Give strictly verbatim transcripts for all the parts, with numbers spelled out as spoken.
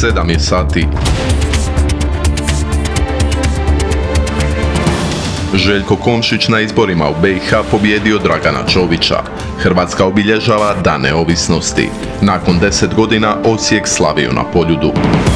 sedam je sati. Željko Komšić na izborima u B i H pobjedio Dragana Čovića. Hrvatska obilježava Dan neovisnosti. Nakon deset godina Osijek slavio na Poljudu.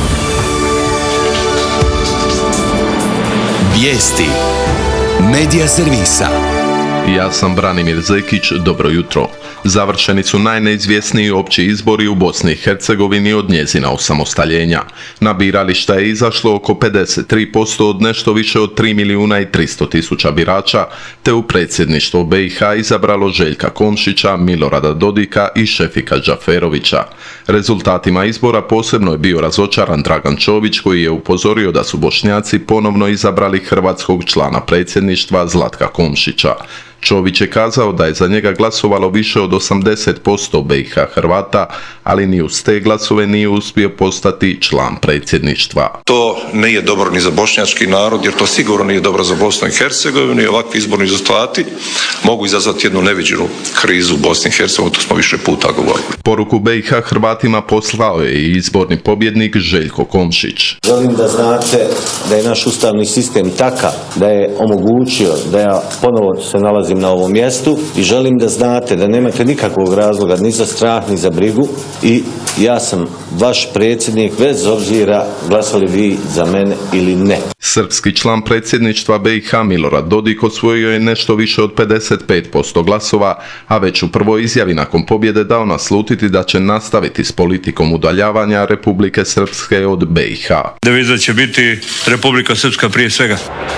Vijesti Medija servisa. Ja sam Branimir Zekić, dobro jutro. Završeni su najneizvjesniji opći izbori u Bosni i Hercegovini od njezina osamostaljenja. Na birališta je izašlo oko pedeset tri posto od nešto više od tri milijuna i tristo tisuća birača, te u predsjedništvo B i H izabralo Željka Komšića, Milorada Dodika i Šefika Džaferovića. Rezultatima izbora posebno je bio razočaran Dragan Čović, koji je upozorio da su Bošnjaci ponovno izabrali hrvatskog člana predsjedništva Zlatka Komšića. Čović je kazao da je za njega glasovalo više od osamdeset posto B i H Hrvata, ali ni uz te glasove nije uspio postati član predsjedništva. To nije dobro ni za bošnjački narod, jer to sigurno nije dobro za Bosnu i Hercegovinu i ovakvi izborni rezultati mogu izazvati jednu neviđenu krizu u Bosni i Hercegovini, to smo više puta govorili. Poruku B i H Hrvatima poslao je i izborni pobjednik Željko Komšić. Želim da znate da je naš ustavni sistem takav da je omogućio da ja ponovo se nalazim na ovom mjestu i želim da znate da nemate nikakvog razloga ni za strah ni za brigu i ja sam vaš predsjednik bez obzira glasali vi za mene ili ne. Srpski član predsjedništva B i H Milorad Dodik osvojio je nešto više od pedeset pet posto glasova, a već u prvoj izjavi nakon pobjede dao naslutiti da će nastaviti s politikom udaljavanja Republike Srpske od B i H. Deviza će biti Republika Srpska prije svega.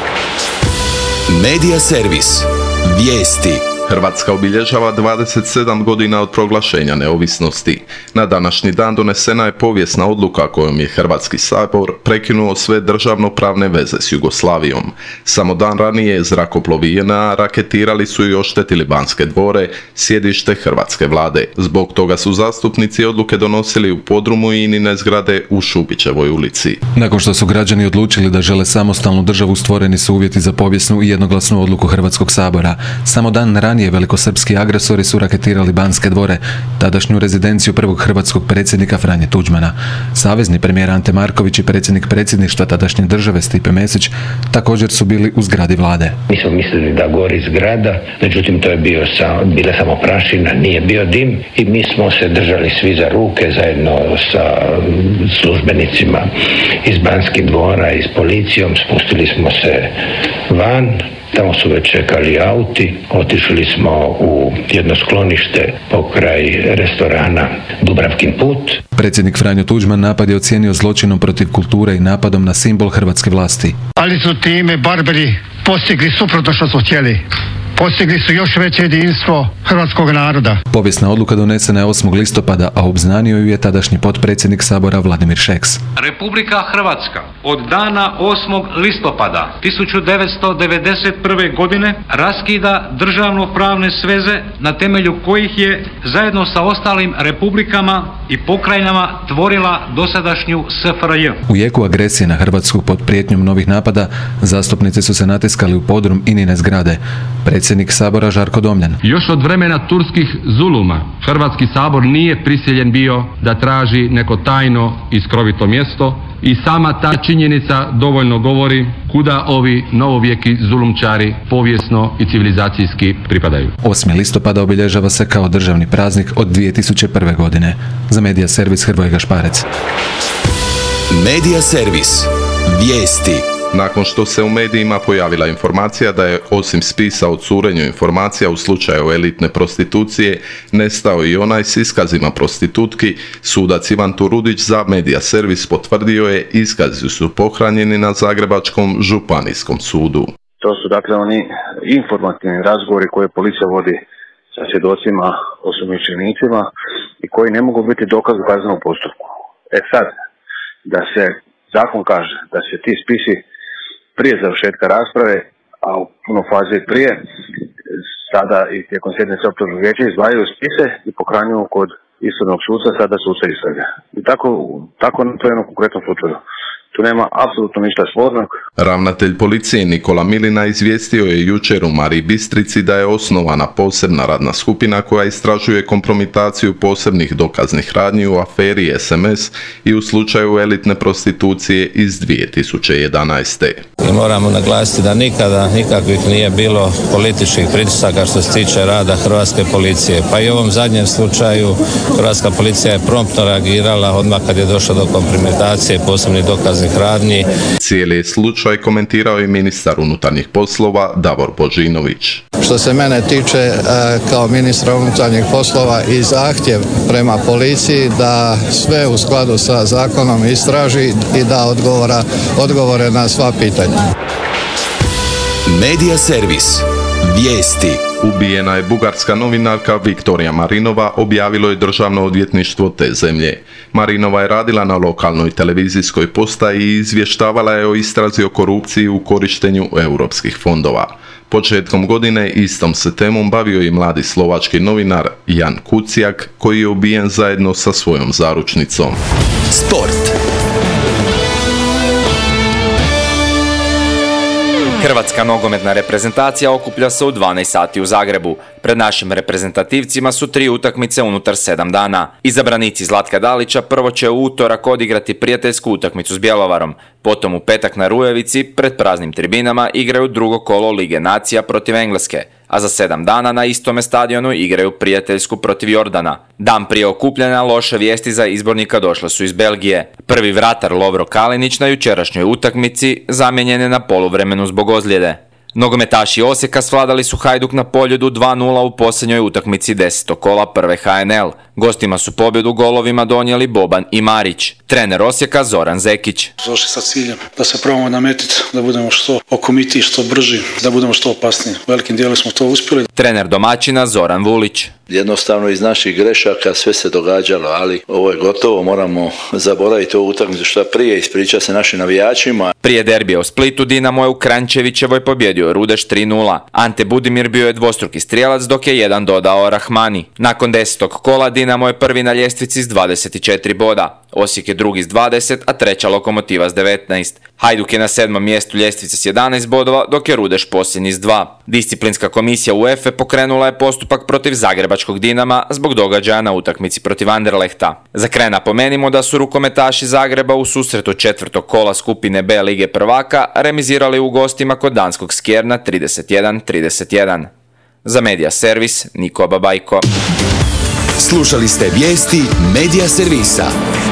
Medija servis. Vijesti. Hrvatska obilježava dvadeset sedam godina od proglašenja neovisnosti. Na današnji dan donesena je povijesna odluka kojom je Hrvatski sabor prekinuo sve državnopravne veze s Jugoslavijom. Samo dan ranije zrakoplovi J N A raketirali su i oštetili Banske dvore, sjedište hrvatske vlade. Zbog toga su zastupnici odluke donosili u podrumu Inine zgrade u Šubićevoj ulici. Nakon što su građani odlučili da žele samostalnu državu, stvoreni su uvjeti za povijesnu i jednoglasnu odluku Hrvatskog sabora. Samo dan ranije velikosrpski agresori su raketirali Banske dvore, tadašnju rezidenciju prvog hrvatskog predsjednika Franje Tuđmana. Savezni premijer Ante Marković i predsjednik predsjedništva tadašnje države Stipe Mesić također su bili u zgradi vlade. Mi smo mislili da gori zgrada, međutim to je bio sam, bila samo prašina, nije bio dim i mi smo se držali svi za ruke zajedno sa službenicima iz Banskih dvora i s policijom, spustili smo se van. Tamo su već čekali auti, otišli smo u jedno sklonište pokraj restorana Dubravkin put. Predsjednik Franjo Tuđman napad je ocijenio zločinom protiv kulture i napadom na simbol hrvatske vlasti. Ali su time barbari postigli suprotno što su htjeli. Postigli su još veće jedinstvo hrvatskog naroda. Povijesna odluka donesena je osmog listopada, a obznanio ju je tadašnji potpredsjednik Sabora Vladimir Šeks. Republika Hrvatska od dana osmog listopada tisuću devetsto devedeset prve. godine raskida državno-pravne sveze na temelju kojih je zajedno sa ostalim republikama i pokrajinama tvorila dosadašnju S F R J. U jeku agresije na Hrvatsku pod prijetnjom novih napada, zastupnici su se natiskali u podrum Inine zgrade. Predsjednik Sabora Žarko Domljan. Još od vremena turskih zuluma Hrvatski sabor nije prisiljen bio da traži neko tajno i skrovito mjesto i sama ta činjenica dovoljno govori kuda ovi novovjeki zulumčari povijesno i civilizacijski pripadaju. osmi listopada obilježava se kao državni praznik od dvije tisuće prve. godine. Za Medija servis Hrvoje Gašparec. Medija servis. Vijesti. Nakon što se u medijima pojavila informacija da je osim spisa o curenju informacija u slučaju elitne prostitucije nestao i onaj s iskazima prostitutki, sudac Ivan Turudić za Medija servis potvrdio je iskazi su pohranjeni na Zagrebačkom županijskom sudu. To su dakle oni informativni razgovori koje policija vodi sa svjedocima, osumnjičenicima i koji ne mogu biti dokaz u kaznenom postupku. E sad, da se zakon kaže da se ti spisi prije završetka rasprave, a u puno faze prije, sada i tijekom sjednice optužnog vijeća izdvajaju spise i pohranjuju kod istražnog suca, sada suca istrage. I tako, tako na to jednom konkretnom slučaju. To tu nema apsolutno ništa spornog. Ravnatelj policije Nikola Milina izvijestio je jučer u Mariji Bistrici da je osnovana posebna radna skupina koja istražuje kompromitaciju posebnih dokaznih radnji u aferi S M S i u slučaju elitne prostitucije iz dvije tisuće jedanaeste. I moramo naglasiti da nikada nikakvih nije bilo političkih pritisaka što se tiče rada hrvatske policije. Pa i u ovom zadnjem slučaju hrvatska policija je promptno reagirala odmah kad je došlo do kompromitacije posebnih dokaznih radnji. Cijeli slučaj komentirao i ministar unutarnjih poslova Davor Božinović. Što se mene tiče kao ministra unutarnjih poslova i zahtjev prema policiji da sve u skladu sa zakonom istraži i da odgovora, odgovore na sva pitanja. Medija servis. Vijesti. Ubijena je bugarska novinarka Viktorija Marinova, objavilo je državno odvjetništvo te zemlje. Marinova je radila na lokalnoj televizijskoj postaji i izvještavala je o istrazi o korupciji u korištenju europskih fondova. Početkom godine istom se temom bavio i mladi slovački novinar Jan Kuciak, koji je ubijen zajedno sa svojom zaručnicom. Sport. Hrvatska nogometna reprezentacija okuplja se u dvanaest sati u Zagrebu. Pred našim reprezentativcima su tri utakmice unutar sedam dana. Izabranici Zlatka Dalića prvo će u utorak odigrati prijateljsku utakmicu s Bjelovarom. Potom u petak na Rujevici, pred praznim tribinama, igraju drugo kolo Lige nacija protiv Engleske, a za sedam dana na istome stadionu igraju prijateljsku protiv Jordana. Dan prije okupljanja loše vijesti za izbornika došle su iz Belgije. Prvi vratar Lovro Kalinić na jučerašnjoj utakmici zamijenjen je na poluvremenu zbog ozljede. Nogometaši Osijeka svladali su Hajduk na Poljudu dva nula u posljednjoj utakmici desetog kola prve H N L. Gostima su pobjedu golovima donijeli Boban i Marić. Trener Osijeka Zoran Zekić. Došli sa ciljem da se probamo nametiti, da budemo što okomitiji, što brži, da budemo što opasniji. Velikim dijelom smo to uspjeli. Trener domaćina Zoran Vulić. Jednostavno iz naših grešaka sve se događalo, ali ovo je gotovo, moramo zaboraviti ovu utakmicu što prije, ispričati se našim navijačima. Prije derbija u Splitu Dinamo je u Kranjčevićevoj pobjedio Rudeš tri nula. Ante Budimir bio je dvostruki strijelac dok je jedan dodao Rahmani. Nakon desetog kola Dinamo je prvi na ljestvici s dvadeset četiri boda. Osijek je drugi s dvadeset, a treća Lokomotiva s devetnaest. Hajduk je na sedmom mjestu ljestvice s jedanaest bodova, dok je Rudeš posljednji s dva. Disciplinska komisija UEFA pokrenula je postupak protiv zagrebačkog Dinama zbog događaja na utakmici protiv Anderlehta. Za kraj napomenimo da su rukometaši Zagreba u susretu četvrtog kola skupine B Lige prvaka remizirali u gostima kod danskog Skjerna trideset jedan trideset jedan. Za Medija servis Niko Babajko. Slušali ste vijesti Medija servisa.